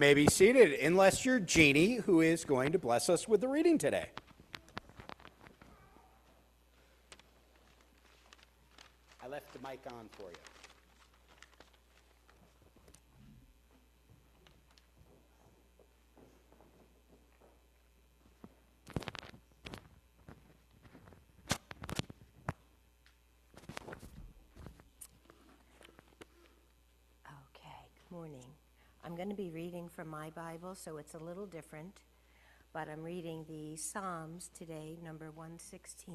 May be seated, unless you're Jeannie, who is going to bless us with the reading today. I left the mic on for you. Okay, good morning. I'm going to be reading from my Bible, so it's a little different, but I'm reading the Psalms today, number 116.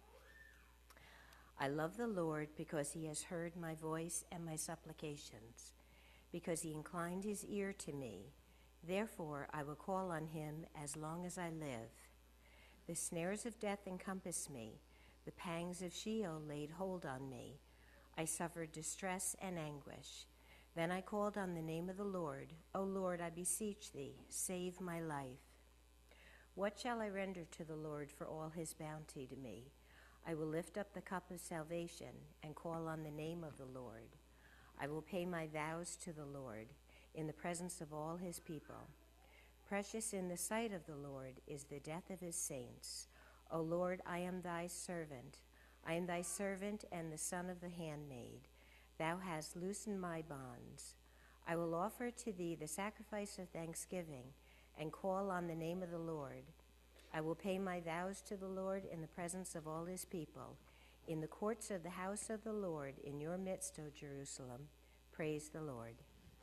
I love the Lord because he has heard my voice and my supplications, because he inclined his ear to me. Therefore, I will call on him as long as I live. The snares of death encompassed me. The pangs of Sheol laid hold on me. I suffered distress and anguish. Then I called on the name of the Lord. O Lord, I beseech thee, save my life. What shall I render to the Lord for all his bounty to me? I will lift up the cup of salvation and call on the name of the Lord. I will pay my vows to the Lord in the presence of all his people. Precious in the sight of the Lord is the death of his saints. O Lord, I am thy servant. I am thy servant and the son of the handmaid. Thou hast loosened my bonds. I will offer to thee the sacrifice of thanksgiving and call on the name of the Lord. I will pay my vows to the Lord in the presence of all his people. In the courts of the house of the Lord, in your midst, O Jerusalem, praise the Lord.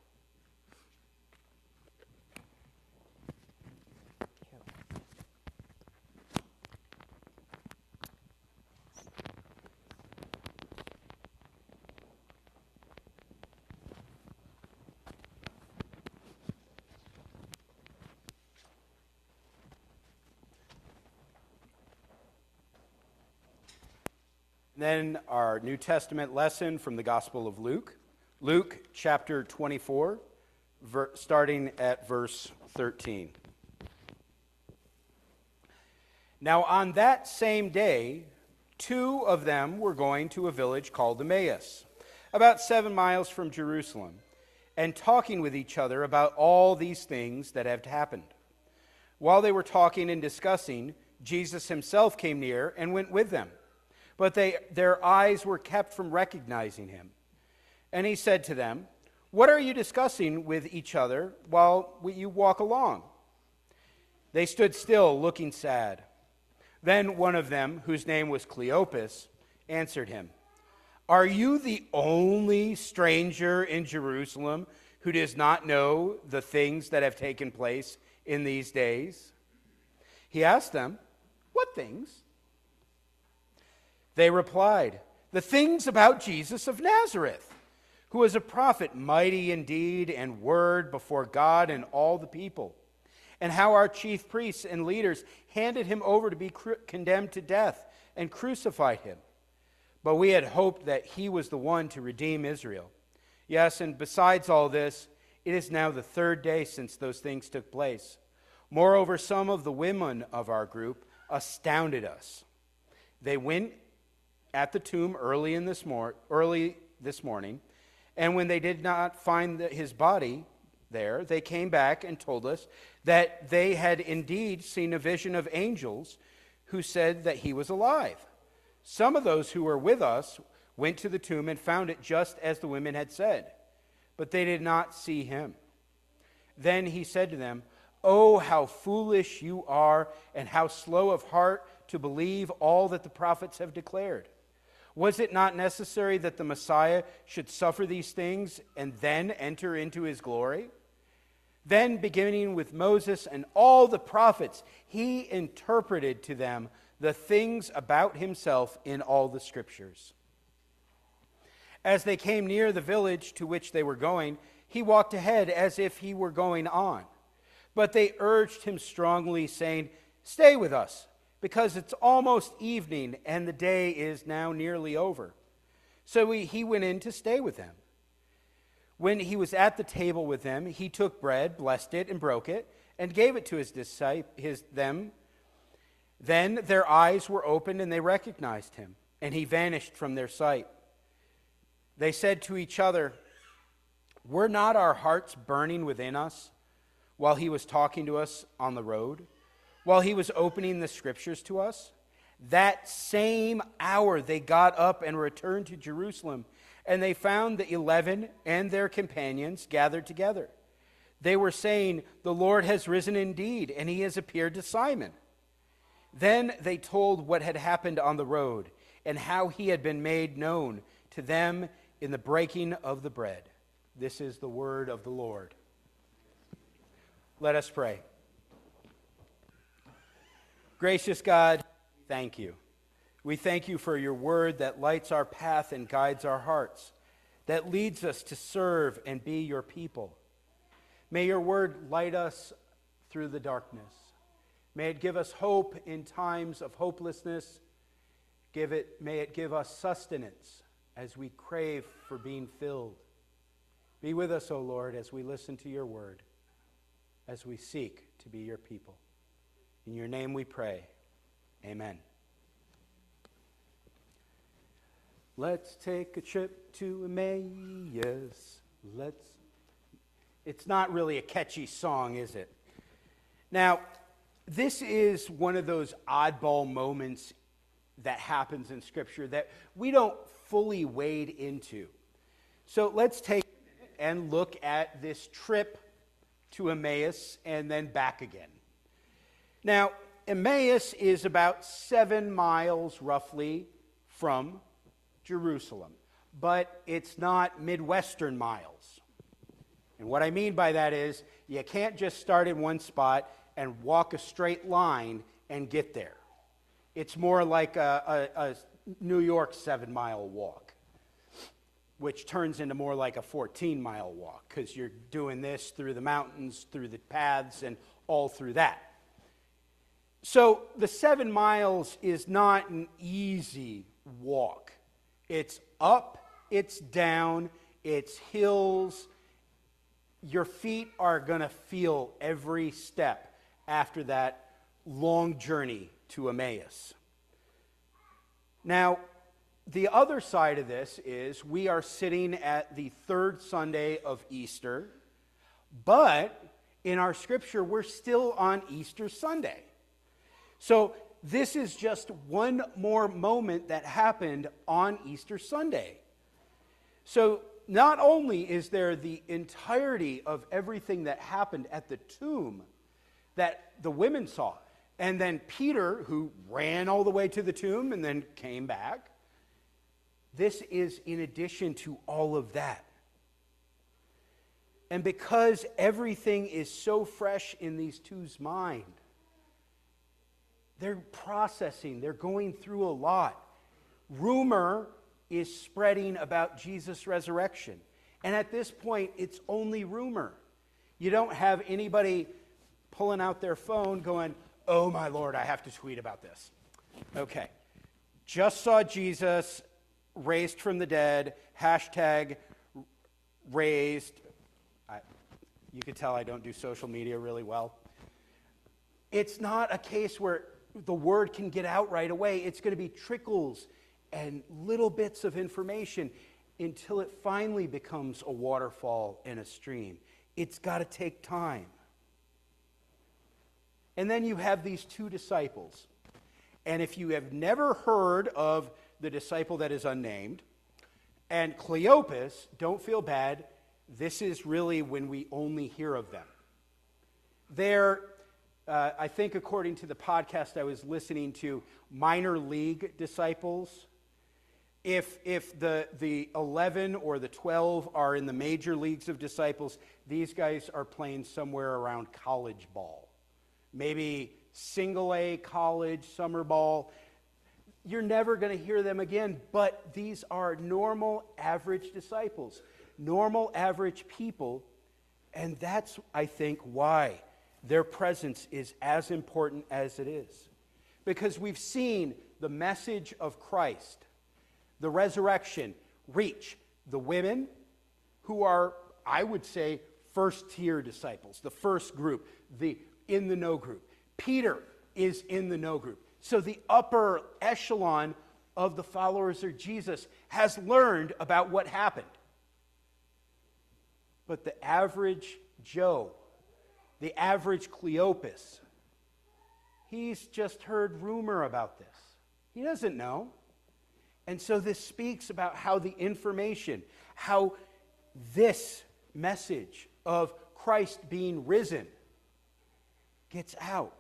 Then our New Testament lesson from the Gospel of Luke. Luke chapter 24, starting at verse 13. Now on that same day, two of them were going to a village called Emmaus, about 7 miles from Jerusalem, and talking with each other about all these things that had happened. While they were talking and discussing, Jesus himself came near and went with them. But their eyes were kept from recognizing him. And he said to them, "What are you discussing with each other while you walk along?" They stood still, looking sad. Then one of them, whose name was Cleopas, answered him, "Are you the only stranger in Jerusalem who does not know the things that have taken place in these days?" He asked them, "What things?" They replied, "The things about Jesus of Nazareth, who was a prophet, mighty in deed and word before God and all the people, and how our chief priests and leaders handed him over to be condemned to death and crucified him. But we had hoped that he was the one to redeem Israel. Yes, and besides all this, it is now the 3rd day since those things took place. Moreover, some of the women of our group astounded us. They went at the tomb early this morning, and when they did not find his body there, they came back and told us that they had indeed seen a vision of angels who said that he was alive. Some of those who were with us went to the tomb and found it just as the women had said, but they did not see him." Then he said to them, "Oh, how foolish you are, and how slow of heart to believe all that the prophets have declared. Was it not necessary that the Messiah should suffer these things and then enter into his glory?" Then, beginning with Moses and all the prophets, he interpreted to them the things about himself in all the scriptures. As they came near the village to which they were going, he walked ahead as if he were going on. But they urged him strongly, saying, "Stay with us, because it's almost evening and the day is now nearly over." So he went in to stay with them. When he was at the table with them, he took bread, blessed it, and broke it, and gave it to his disciples. Then their eyes were opened and they recognized him, and he vanished from their sight. They said to each other, "Were not our hearts burning within us while he was talking to us on the road, while he was opening the scriptures to us? That same hour they got up and returned to Jerusalem, and they found the 11 and their companions gathered together. They were saying, "The Lord has risen indeed, and he has appeared to Simon." Then they told what had happened on the road, and how he had been made known to them in the breaking of the bread. This is the word of the Lord. Let us pray. Gracious God, thank you. We thank you for your word that lights our path and guides our hearts, that leads us to serve and be your people. May your word light us through the darkness. May it give us hope in times of hopelessness. May it give us sustenance as we crave for being filled. Be with us, O Lord, as we listen to your word, as we seek to be your people. In your name we pray. Amen. Let's take a trip to Emmaus. It's not really a catchy song, is it? Now, this is one of those oddball moments that happens in Scripture that we don't fully wade into. So let's take and look at this trip to Emmaus and then back again. Now, Emmaus is about 7 miles roughly from Jerusalem, but it's not Midwestern miles. And what I mean by that is you can't just start in one spot and walk a straight line and get there. It's more like a New York 7-mile walk, which turns into more like a 14-mile walk because you're doing this through the mountains, through the paths, and all through that. So the 7 miles is not an easy walk. It's up, it's down, it's hills. Your feet are going to feel every step after that long journey to Emmaus. Now, the other side of this is we are sitting at the 3rd Sunday of Easter, but in our scripture, we're still on Easter Sunday. So this is just one more moment that happened on Easter Sunday. So not only is there the entirety of everything that happened at the tomb that the women saw, and then Peter, who ran all the way to the tomb and then came back, this is in addition to all of that. And because everything is so fresh in these two's mind, they're processing, they're going through a lot. Rumor is spreading about Jesus' resurrection. And at this point, it's only rumor. You don't have anybody pulling out their phone going, "Oh my Lord, I have to tweet about this." Okay. Just saw Jesus raised from the dead, hashtag raised. You can tell I don't do social media really well. It's not a case where the word can get out right away. It's going to be trickles and little bits of information until it finally becomes a waterfall and a stream. It's got to take time. And then you have these 2 disciples. And if you have never heard of the disciple that is unnamed, and Cleopas, don't feel bad, this is really when we only hear of them. They're, I think according to the podcast I was listening to, minor league disciples. If the 11 or the 12 are in the major leagues of disciples, these guys are playing somewhere around college ball. Maybe single A college, summer ball. You're never going to hear them again, but these are normal, average disciples, normal, average people, and that's, I think, why their presence is as important as it is. Because we've seen the message of Christ, the resurrection, reach the women who are, I would say, first-tier disciples, the first group, the in-the-know group. Peter is in the know group. So the upper echelon of the followers of Jesus has learned about what happened. But the average Joe, the average Cleopas, he's just heard rumor about this. He doesn't know. And so this speaks about how the information, how this message of Christ being risen gets out.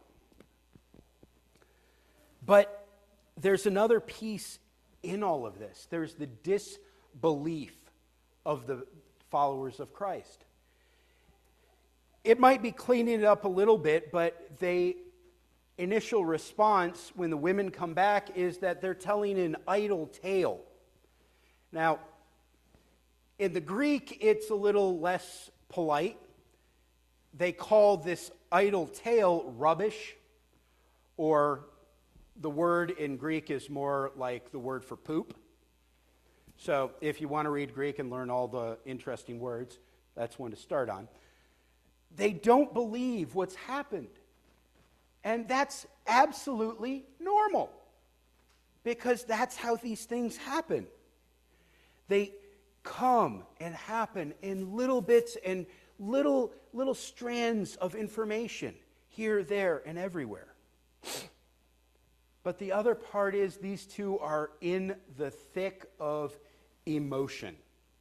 But there's another piece in all of this. There's the disbelief of the followers of Christ. It might be cleaning it up a little bit, but the initial response when the women come back is that they're telling an idle tale. Now, in the Greek, it's a little less polite. They call this idle tale rubbish, or the word in Greek is more like the word for poop. So if you want to read Greek and learn all the interesting words, that's one to start on. They don't believe what's happened. And that's absolutely normal, because that's how these things happen. They come and happen in little bits and little strands of information here, there, and everywhere. But the other part is these two are in the thick of emotion.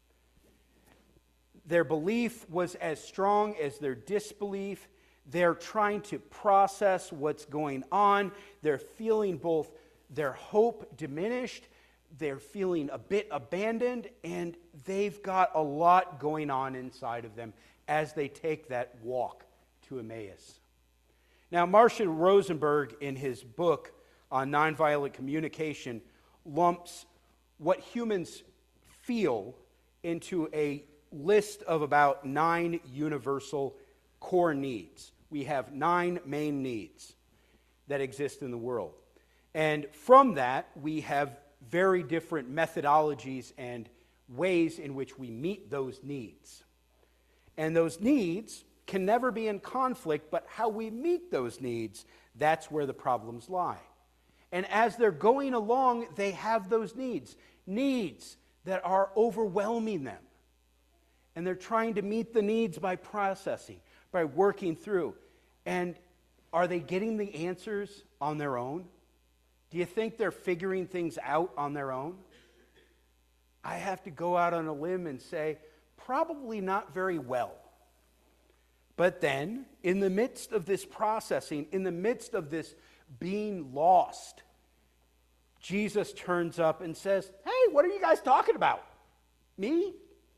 Their belief was as strong as their disbelief. They're trying to process what's going on. They're feeling both their hope diminished, they're feeling a bit abandoned, and they've got a lot going on inside of them as they take that walk to Emmaus. Now, Marshall Rosenberg, in his book on nonviolent communication, lumps what humans feel into a list of about 9 universal core needs. We have 9 main needs that exist in the world. And from that, we have very different methodologies and ways in which we meet those needs. And those needs can never be in conflict, but how we meet those needs, that's where the problems lie. And as they're going along, they have those needs that are overwhelming them. And they're trying to meet the needs by processing, by working through. And are they getting the answers on their own? Do you think they're figuring things out on their own? I have to go out on a limb and say, probably not very well. But then, in the midst of this processing, in the midst of this being lost, Jesus turns up and says, "Hey, what are you guys talking about? Me?"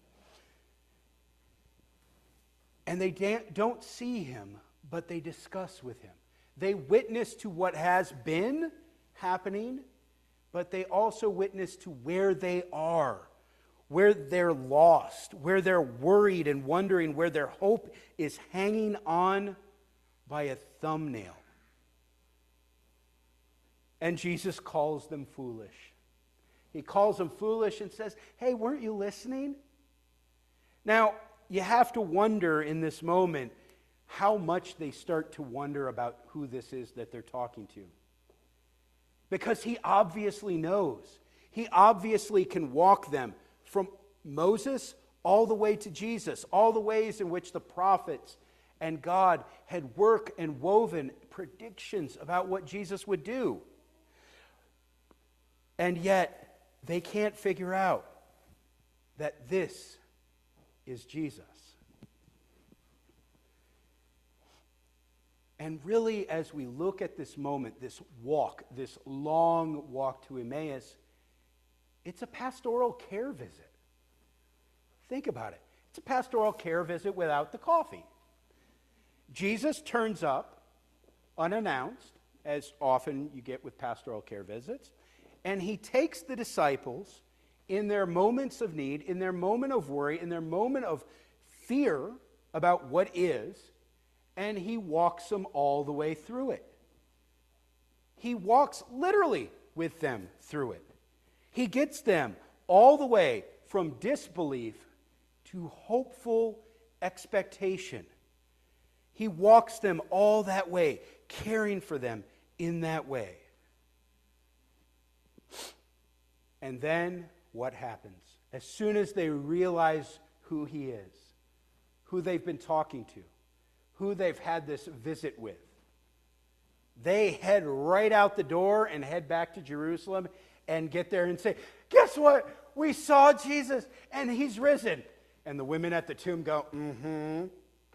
And they don't see him, but they discuss with him. They witness to what has been happening, but they also witness to where they are, where they're lost, where they're worried and wondering, where their hope is hanging on by a thumbnail. And Jesus calls them foolish. He calls them foolish and says, "Hey, weren't you listening?" Now, you have to wonder in this moment how much they start to wonder about who this is that they're talking to. Because he obviously knows. He obviously can walk them from Moses all the way to Jesus, all the ways in which the prophets and God had worked and woven predictions about what Jesus would do. And yet, they can't figure out that this is Jesus. And really, as we look at this moment, this walk, this long walk to Emmaus, it's a pastoral care visit. Think about it. It's a pastoral care visit without the coffee. Jesus turns up unannounced, as often you get with pastoral care visits, and he takes the disciples in their moments of need, in their moment of worry, in their moment of fear about what is, and he walks them all the way through it. He walks literally with them through it. He gets them all the way from disbelief to hopeful expectation. He walks them all that way, caring for them in that way. And then what happens? As soon as they realize who he is, who they've been talking to, who they've had this visit with. They head right out the door and head back to Jerusalem and get there and say, guess what? We saw Jesus and he's risen. And the women at the tomb go, mm-hmm.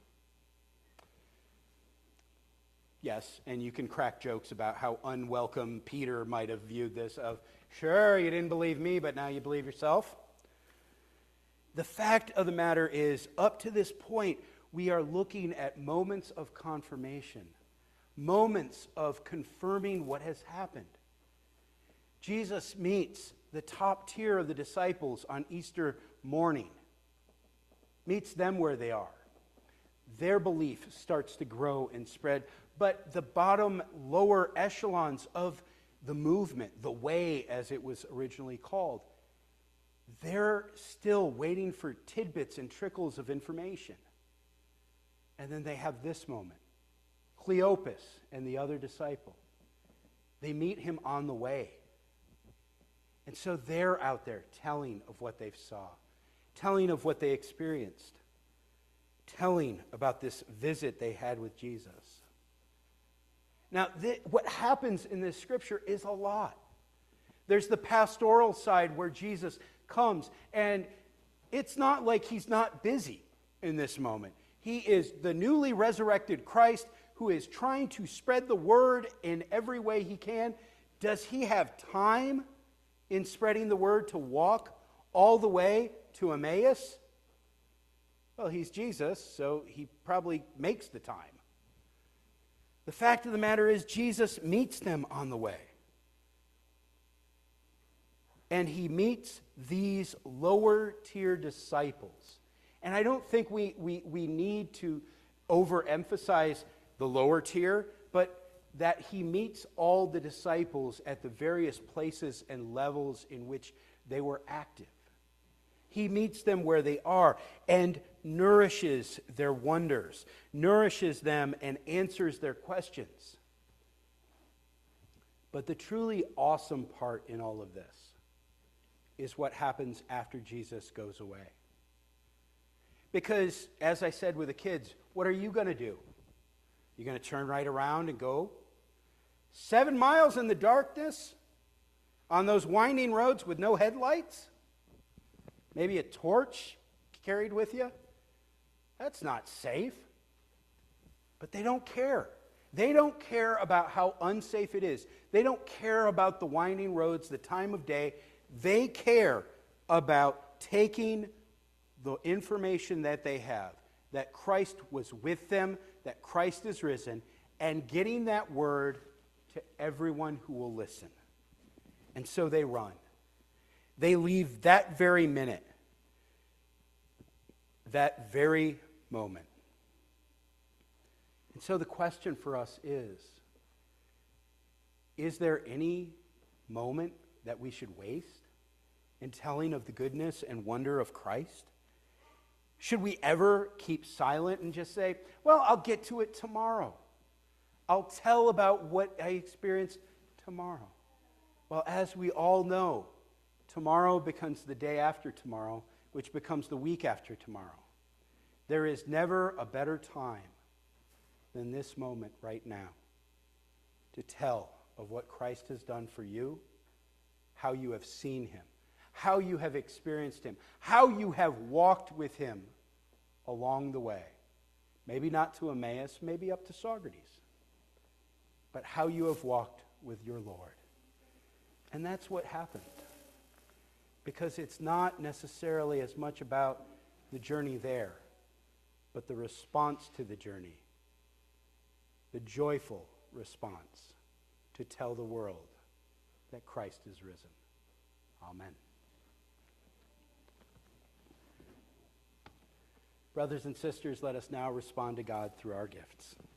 Yes, and you can crack jokes about how unwelcome Peter might have viewed this of, sure, you didn't believe me, but now you believe yourself. The fact of the matter is, up to this point, we are looking at moments of confirmation, moments of confirming what has happened. Jesus meets the top tier of the disciples on Easter morning, meets them where they are. Their belief starts to grow and spread, but the bottom, lower echelons of the movement, the way as it was originally called, they're still waiting for tidbits and trickles of information. And then they have this moment. Cleopas and the other disciple, they meet him on the way. And so they're out there telling of what they saw, telling of what they experienced, telling about this visit they had with Jesus. Now, what happens in this scripture is a lot. There's the pastoral side where Jesus comes, and it's not like he's not busy in this moment. He is the newly resurrected Christ who is trying to spread the word in every way he can. Does he have time in spreading the word to walk all the way to Emmaus? Well, he's Jesus, so he probably makes the time. The fact of the matter is, Jesus meets them on the way. And he meets these lower tier disciples. And I don't think we need to overemphasize the lower tier, but that he meets all the disciples at the various places and levels in which they were active. He meets them where they are and nourishes their wonders, nourishes them and answers their questions. But the truly awesome part in all of this is what happens after Jesus goes away. Because, as I said with the kids, what are you going to do? You're going to turn right around and go 7 miles in the darkness on those winding roads with no headlights? Maybe a torch carried with you? That's not safe. But they don't care. They don't care about how unsafe it is. They don't care about the winding roads, the time of day. They care about taking the information that they have, that Christ was with them, that Christ is risen, and getting that word to everyone who will listen. And so they run. They leave that very minute, that very moment. And so the question for us is there any moment that we should waste in telling of the goodness and wonder of Christ? Should we ever keep silent and just say, well, I'll get to it tomorrow. I'll tell about what I experienced tomorrow. Well, as we all know, tomorrow becomes the day after tomorrow, which becomes the week after tomorrow. There is never a better time than this moment right now to tell of what Christ has done for you, how you have seen him, how you have experienced him, how you have walked with him along the way. Maybe not to Emmaus, maybe up to Socrates, but how you have walked with your Lord. And that's what happened. Because it's not necessarily as much about the journey there, but the response to the journey, the joyful response to tell the world that Christ is risen. Amen. Brothers and sisters, let us now respond to God through our gifts.